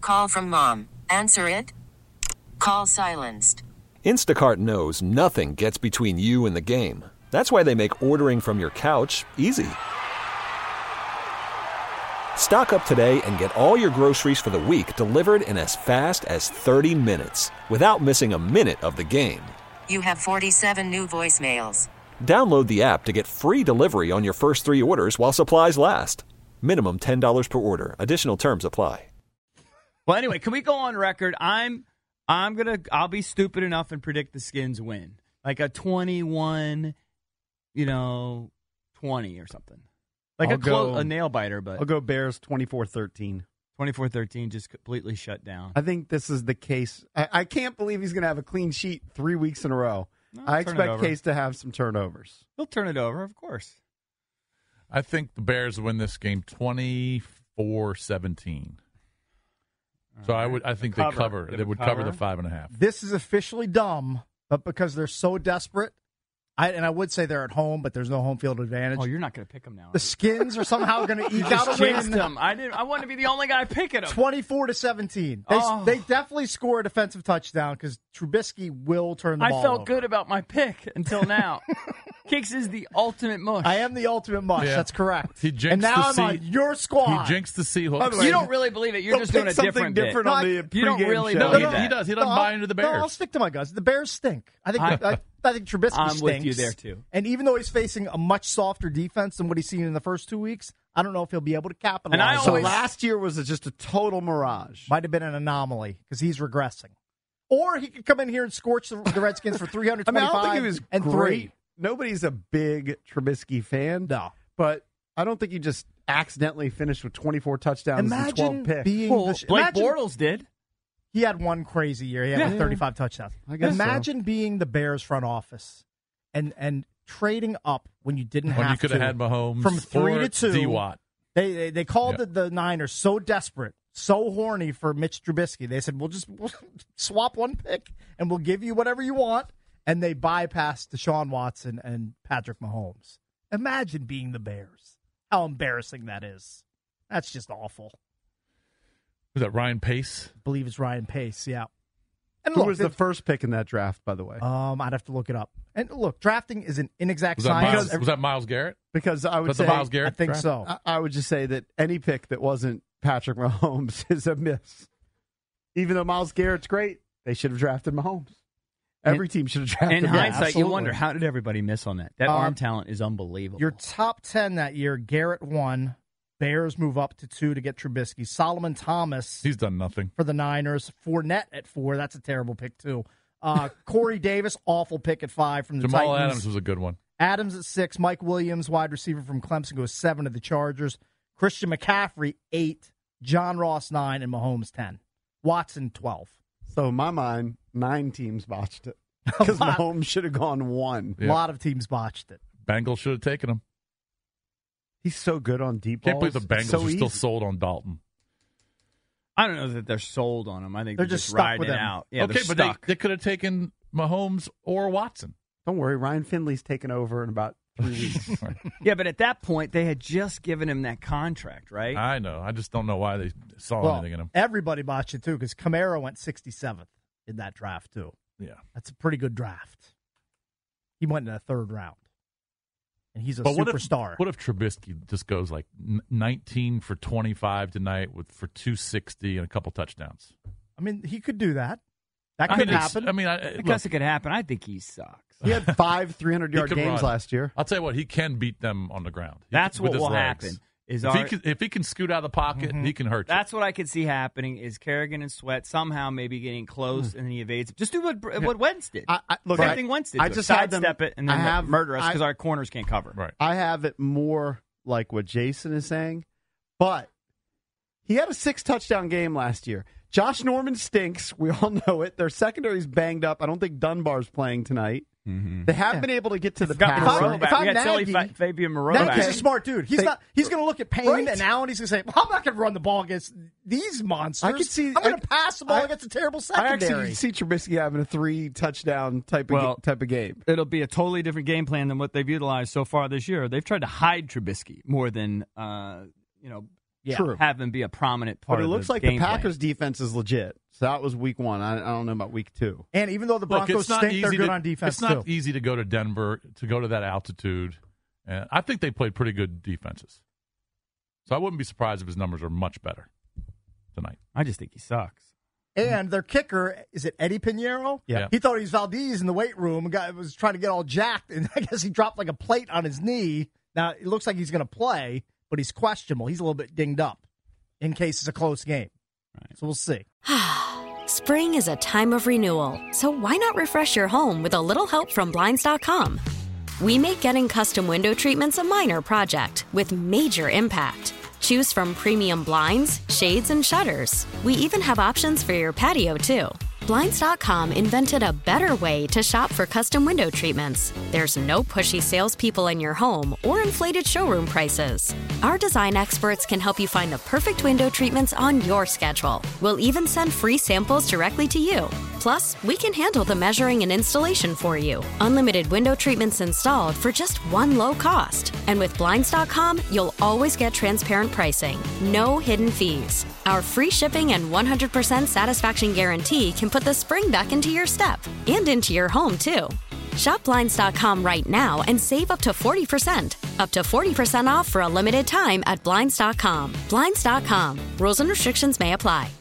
Call from mom. Answer it. Call silenced. Instacart knows nothing gets between you and the game. That's why they make ordering from your couch easy. Stock up today and get all your groceries for the week delivered in as fast as 30 minutes without missing a minute of the game. You have 47 new voicemails. Download the app to get free delivery on your first 3 orders while supplies last. Minimum $10 per order. Additional terms apply. Well, anyway, can we go on record? I'll be stupid enough and predict the Skins win. Like a 21, 20 or something. Like a nail biter, but I'll go Bears 24-13. 24-13 just completely shut down. I think this is the case. I can't believe he's going to have a clean sheet 3 weeks in a row. No, I expect Case to have some turnovers. He'll turn it over, of course. I think the Bears win this game 24-17. So I think they cover. They would cover the 5.5. This is officially dumb, but because they're so desperate, I would say they're at home, but there's no home field advantage. Oh, you're not going to pick them now. The Skins are somehow going to eke out a win. Them. I want to be the only guy picking them. 24-17. They definitely score a defensive touchdown because Trubisky will turn the ball I felt over. good about my pick until now. Kicks is the ultimate mush. I am the ultimate mush. Yeah. That's correct. He jinxed and now I'm on your squad. He jinxed the Seahawks. You don't really believe it. You're just doing a different bit. different on the You don't pregame really show. believe No, he does. He doesn't buy into the Bears. No, I'll stick to my guns. The Bears stink. I think Trubisky I'm stinks. with you there, too. And even though he's facing a much softer defense than what he's seen in the first 2 weeks, I don't know if he'll be able to capitalize. So last year was just a total mirage. Might have been an anomaly because he's regressing. Or he could come in here and scorch the Redskins for 325 I don't think he was and great. 3. Nobody's a big Trubisky fan. No. But I don't think he just accidentally finished with 24 touchdowns and 12 picks. Being Blake Bortles did. He had one crazy year. He had 35 touchdowns. Imagine being the Bears front office and trading up when you didn't have to. When you could have had Mahomes from 3 or to 2. D-Watt. They called the Niners so desperate, so horny for Mitch Trubisky. They said, we'll swap one pick and we'll give you whatever you want. And they bypassed Deshaun Watson and Patrick Mahomes. Imagine being the Bears. How embarrassing that is. That's just awful. Was that Ryan Pace? I believe it's Ryan Pace, yeah. And Who was the first pick in that draft, by the way? I'd have to look it up. And look, drafting is an inexact Was that science. Was that Myles Garrett? Because I would Was that say the Myles Garrett I think draft? so. I would just say that any pick that wasn't Patrick Mahomes is a miss. Even though Myles Garrett's great, they should have drafted Mahomes. Every team should have drafted In him. hindsight, absolutely. you wonder, how did everybody miss on that? That arm talent is unbelievable. Your top 10 that year, Garrett 1. Bears move up to 2 to get Trubisky. Solomon Thomas He's done nothing. for the Niners. Fournette at 4. That's a terrible pick, too. Corey Davis, awful pick at 5 from the Jamal Titans. Adams was a good one. Adams at 6. Mike Williams, wide receiver from Clemson, goes 7 to the Chargers. Christian McCaffrey, 8. John Ross, 9. And Mahomes, 10. Watson, 12. So in my mind, 9 teams botched it. Because Mahomes should have gone 1. A lot of teams botched it. Bengals should have taken him. He's so good on deep balls. Can't believe the Bengals so are still easy. sold on Dalton. I don't know that they're sold on him. I think They're they're just just stuck riding with it him. out. Yeah, okay, they're but stuck. they could have taken Mahomes or Watson. Don't worry, Ryan Finley's taking over in about 3 weeks. Yeah, but at that point, they had just given him that contract, right? I know. I just don't know why they saw anything in him. Everybody botched it, too, because Camaro went 67th in that draft, too. Yeah. That's a pretty good draft. He went in the 3rd round. And he's a But superstar. What if Trubisky just goes like 19 for 25 tonight for 260 and a couple touchdowns? I mean, he could do that. That could happen. I guess it could happen. I think he sucks. He had 5 300-yard He could games run. last year. I'll tell you what, he can beat them on the ground. That's with what his will legs. happen. Is If he can scoot out of the pocket, he can hurt you. That's what I could see happening is Kerrigan and Sweat somehow maybe getting close and then he evades. Just do what Wentz did. Same thing Wentz did. I just had them sidestep it and then murder us because our corners can't cover. Right. I have it more like what Jason is saying, but he had a 6-touchdown game last year. Josh Norman stinks. We all know it. Their secondary's banged up. I don't think Dunbar's playing tonight. Mm-hmm. They haven't been able to get to the Got passer. Moreau back. We got silly Fabian Moreau Nagy's back. a smart dude. He's going to look at Payne Right. and Allen. He's going to say, well, I'm not going to run the ball against these monsters. I could see. I'm going to pass the ball against a terrible I secondary. actually see Trubisky having a 3-touchdown type of game. It'll be a totally different game plan than what they've utilized so far this year. They've tried to hide Trubisky more than have him be a prominent part But it of looks the like game the plan. Packers' defense is legit. So that was week 1. I don't know about week 2. And even though the Look, Broncos it's not stink, they're easy good to- on defense, It's not too. easy to go to Denver, to go to that altitude. And I think they played pretty good defenses. So I wouldn't be surprised if his numbers are much better tonight. I just think he sucks. And their kicker, is it Eddie Pinheiro? Yeah. He thought he was Valdez in the weight room. A guy was trying to get all jacked, and I guess he dropped like a plate on his knee. Now, it looks like he's going to play, but he's questionable. He's a little bit dinged up in case it's a close game. So we'll see. Spring is a time of renewal, so why not refresh your home with a little help from Blinds.com? We make getting custom window treatments a minor project with major impact. Choose from premium blinds, shades, and shutters. We even have options for your patio, too. Blinds.com invented a better way to shop for custom window treatments. There's no pushy salespeople in your home or inflated showroom prices. Our design experts can help you find the perfect window treatments on your schedule. We'll even send free samples directly to you. Plus, we can handle the measuring and installation for you. Unlimited window treatments installed for just one low cost. And with Blinds.com, you'll always get transparent pricing. No hidden fees. Our free shipping and 100% satisfaction guarantee can put the spring back into your step and into your home, too. Shop Blinds.com right now and save up to 40%. Up to 40% off for a limited time at Blinds.com. Blinds.com. Rules and restrictions may apply.